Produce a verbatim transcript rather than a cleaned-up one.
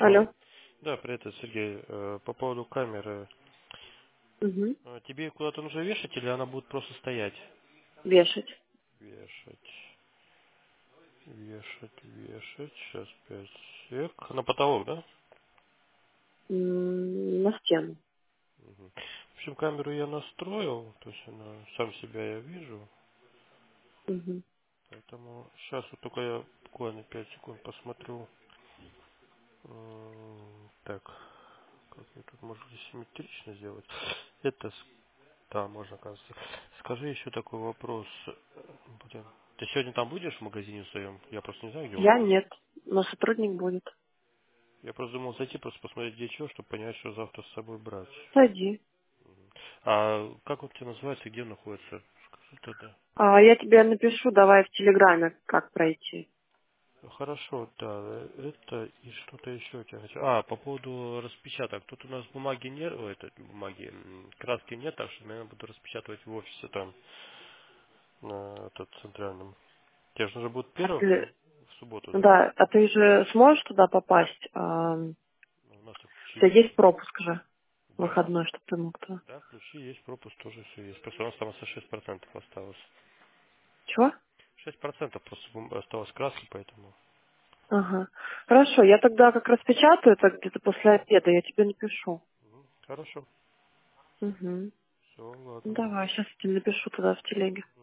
Алло. Алло. Да, привет, это Сергей. Э, По поводу камеры. Угу. Э, Тебе куда-то нужно вешать или она будет просто стоять? Вешать. Вешать, вешать, вешать. Сейчас пять сек. На потолок, да? М, На стену. Мгм. В общем, камеру я настроил, то есть она сам себя я вижу. Угу. Поэтому сейчас вот только я буквально пять секунд посмотрю. М, Так, как мне тут можно симметрично сделать? Это с- да, можно, кажется. Скажи еще такой вопрос. Блин, ты сегодня там будешь в магазине своем? Я просто не знаю, где он. Я нет, но сотрудник будет. Я просто думал зайти, просто посмотреть, где что, чтобы понять, что завтра с собой брать. Пойди. А как он тебе называется, где он находится? Скажи тогда. А я тебе напишу, давай в Телеграме, как пройти. Хорошо, да, это и что-то еще у тебя хочу. А, по поводу распечаток. Тут у нас бумаги нет, ой, это бумаги, м, краски нет, так что, наверное, буду распечатывать в офисе там, на этот центральном. Тебе же нужно будет А первым ты, в субботу, да? да, а ты же сможешь туда попасть? А, у У нас тут ключи тебя есть. есть пропуск же Да, выходной, чтобы ты мог туда? да, ключи есть, пропуск тоже все есть. Просто у нас там осталось шесть процентов осталось. Чего? Шесть процентов просто бум- осталось краски, поэтому. Ага. Хорошо, я тогда как распечатаю, это где-то после обеда, я тебе напишу. Хорошо. Угу. Все, ладно, Давай, давай. сейчас я тебе напишу туда в телеге.